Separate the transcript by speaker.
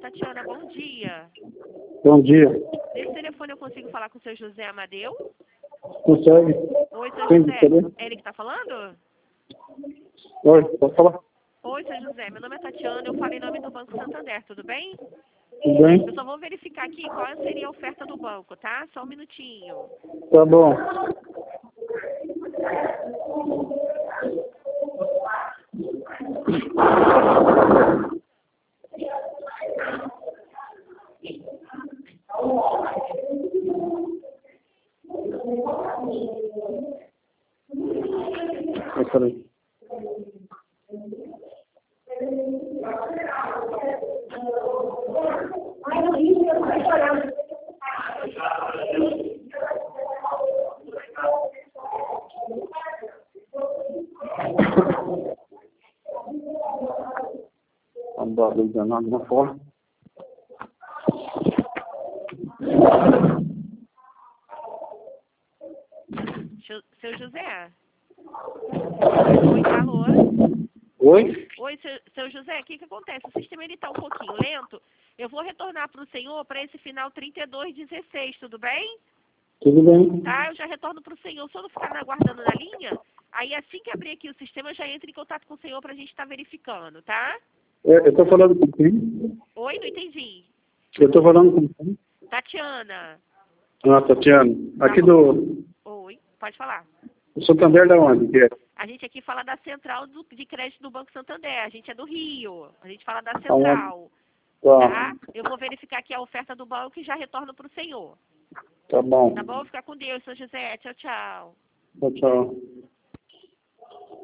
Speaker 1: Tatiana, bom dia.
Speaker 2: Bom dia.
Speaker 1: Nesse telefone eu consigo falar com o seu José Amadeu?
Speaker 2: Consegue?
Speaker 1: Oi, seu
Speaker 2: Quem
Speaker 1: José.
Speaker 2: gostaria?
Speaker 1: É ele que tá falando?
Speaker 2: Oi, pode falar?
Speaker 1: Oi, seu José. Meu nome é Tatiana, eu falei em nome do Banco Santander, tudo bem?
Speaker 2: Tudo bem?
Speaker 1: Eu só vou verificar aqui qual seria a oferta do banco, tá? Só um minutinho.
Speaker 2: Tá bom. Peraí. Vamos dar de alguma forma.
Speaker 1: Seu José? Oi, alô?
Speaker 2: Oi?
Speaker 1: Oi, seu José, o que acontece? O sistema ele tá um pouquinho lento. Eu vou retornar para o senhor para esse final 3216, tudo bem?
Speaker 2: Tudo bem?
Speaker 1: Tá, eu já retorno para o senhor. Se eu não ficar aguardando na linha, aí assim que abrir aqui o sistema, eu já entro em contato com o senhor para a gente estar verificando, tá?
Speaker 2: Eu tô falando com quem?
Speaker 1: Oi, não entendi.
Speaker 2: Eu tô falando com quem?
Speaker 1: Tatiana.
Speaker 2: Ah, Tatiana. Aqui
Speaker 1: Tá
Speaker 2: do
Speaker 1: Oi, pode falar.
Speaker 2: Santander da onde que é?
Speaker 1: A gente aqui fala da central de crédito do Banco Santander. A gente é do Rio. A gente fala da
Speaker 2: Aonde?
Speaker 1: central.
Speaker 2: Tá.
Speaker 1: Tá? Eu vou verificar aqui a oferta do banco e já retorno para o senhor.
Speaker 2: Tá bom.
Speaker 1: Tá bom? Fica com Deus, São José. Tchau, tchau.
Speaker 2: Tchau, tchau.